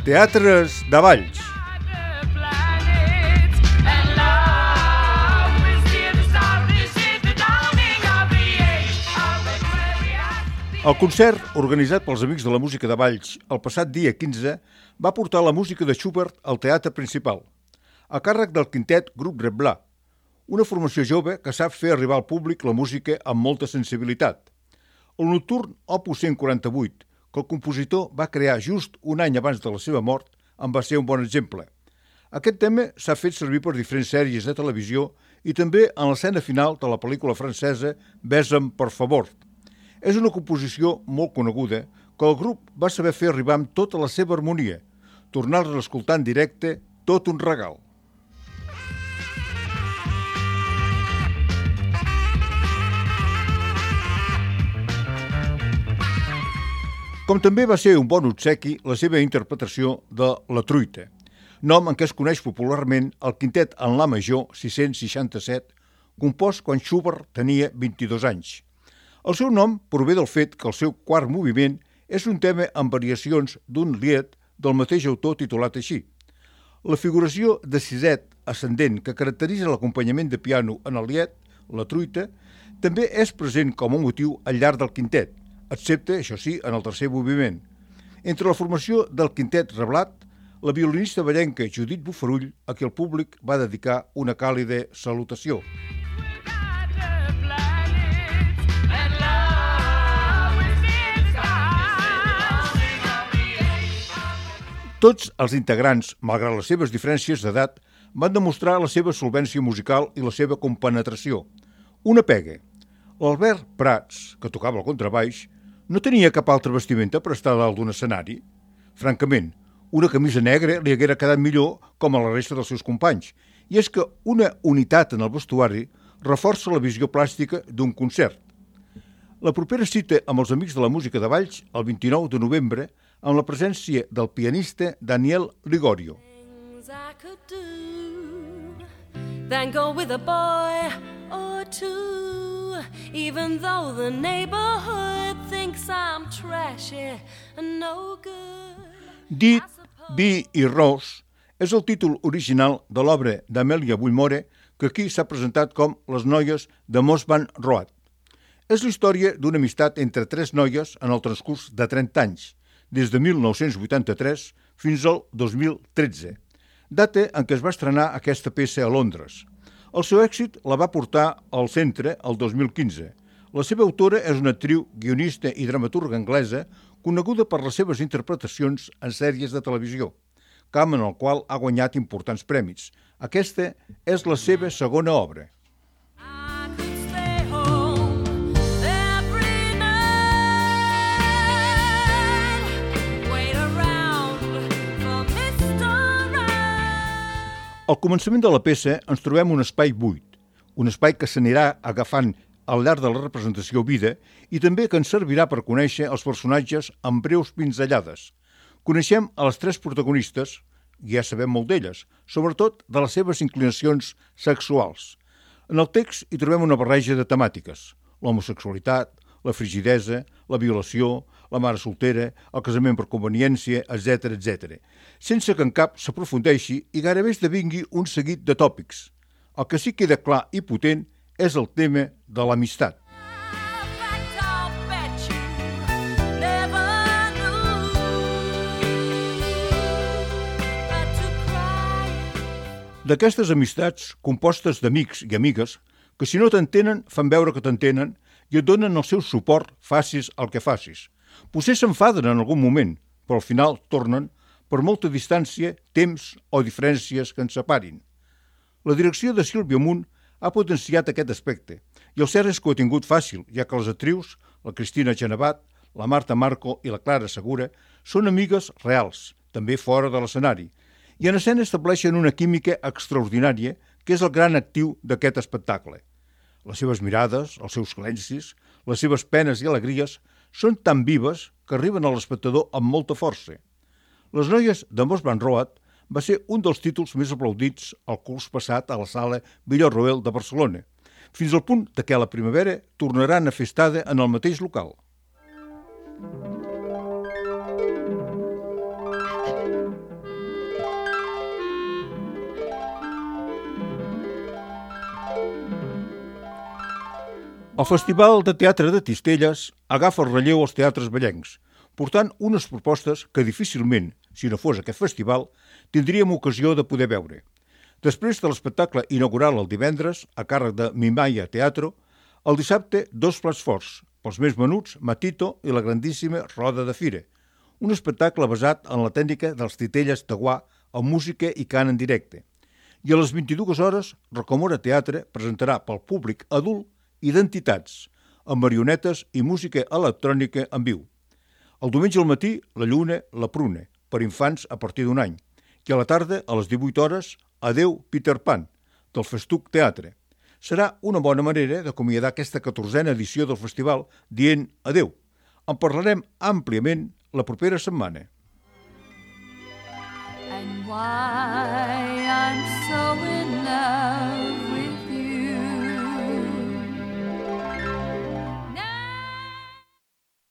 Teatres de Valls. El concert, organitzat pels Amics de la Música de Valls el passat dia 15, va portar la música de Schubert al teatre principal, a càrrec del quintet Grup Reblà, una formació jove que sap fer arribar al públic la música amb molta sensibilitat. El nocturn Opus 148, que el compositor va crear just un any abans de la seva mort, en va ser un bon exemple. Aquest tema s'ha fet servir per diferents sèries de televisió i també en l'escena final de la pel·lícula francesa Besa'm, per favor. És una composició molt coneguda que el grup va saber fer arribar amb tota la seva harmonia. Tornar-la a escoltar en directe, tot un regal. Com també va ser un bon obsequi la seva interpretació de La Truita, nom en què es coneix popularment el quintet en la major 667, compost quan Schubert tenia 22 anys. El seu nom prové del fet que el seu quart moviment és un tema amb variacions d'un lied del mateix autor titulat així. La figuració de siset ascendent que caracteritza l'acompanyament de piano en el lied, la truita, també és present com a motiu al llarg del quintet, excepte, això sí, en el tercer moviment. Entre la formació del quintet reblat, la violinista vallenca Judit Bofarull, a qui el públic va dedicar una càlida salutació. Tots els integrants, malgrat les seves diferències d'edat, van demostrar la seva solvència musical i la seva compenetració. Una pega. L'Albert Prats, que tocava el contrabaix, no tenia cap altra vestimenta per estar dalt d'un escenari. Francament, una camisa negra li haguera quedat millor com a la resta dels seus companys, i és que una unitat en el vestuari reforça la visió plàstica d'un concert. La propera cita amb els Amics de la Música de Valls, el 29 de novembre, amb la presència del pianista Daniel Ligorio. Then go with a boy or two, even though the neighborhood thinks I'm trashy and no good. Dit, Vi i Ros és el títol original de l'obra d'Amèlia Bullmore, que aquí s'ha presentat com Les noies de Moss Van Road. És la història d'una amistat entre tres noies en el transcurs de 30 anys, des de 1983 fins al 2013, data en què es va estrenar aquesta peça a Londres. El seu èxit la va portar al centre el 2015. La seva autora és una actriu, guionista i dramaturga anglesa coneguda per les seves interpretacions en sèries de televisió, camp en el qual ha guanyat importants premis. Aquesta és la seva segona obra. Al començament de la peça ens trobem un espai buit, un espai que s'anirà agafant al llarg de la representació vida i també que ens servirà per conèixer els personatges amb breus pinzellades. Coneixem a les tres protagonistes, i ja sabem molt d'elles, sobretot de les seves inclinacions sexuals. En el text hi trobem una barreja de temàtiques: l'homosexualitat, la frigidesa, la violació, la mare soltera, el casament per conveniència, etc., etc., sense que en cap s'aprofundeixi i gairebé esdevingui un seguit de tòpics. El que sí queda clar i potent és el tema de l'amistat. D'aquestes amistats, compostes d'amics i amigues, que si no t'entenen, fan veure que t'entenen i et donen el seu suport, facis el que facis. Potser s'enfaden en algun moment, però al final tornen per molta distància, temps o diferències que ens separin. La direcció de Sílvia Munt ha potenciat aquest aspecte, i el cert és que ho ha tingut fàcil, ja que les actrius, la Cristina Genevat, la Marta Marco i la Clara Segura, són amigues reals, també fora de l'escenari, i en escena estableixen una química extraordinària que és el gran actiu d'aquest espectacle. Les seves mirades, els seus silencis, les seves penes i alegries són tan vives que arriben a l'espectador amb molta força. Les noies de Moss Van Road va ser un dels títols més aplaudits el curs passat a la sala Villarroel de Barcelona, fins al punt que a la primavera tornaran a fer estada en el mateix local. El Festival de Teatre de Tistelles agafa el relleu als teatres vellencs, portant unes propostes que difícilment, si no fos aquest festival, tindríem ocasió de poder veure. Després de l'espectacle inaugural el divendres, a càrrec de Mimaya Teatro, el dissabte 2 plats forts, pels més menuts, Matito i la grandíssima Roda de Fira, un espectacle basat en la tècnica dels titelles de guà amb música i cant en directe. I a les 22 hores, Rocamora Teatre presentarà pel públic adult Identitats, amb marionetes i música electrònica en viu. El diumenge al matí, La Lluna, la Pruna, per infants a partir d'1 any, i a la tarda, a les 18 hores, Adeu Peter Pan, del Festuc Teatre. Serà una bona manera d'acomiadar aquesta 14a edició del festival dient adeu. En parlarem àmpliament la propera setmana. And why I'm so in love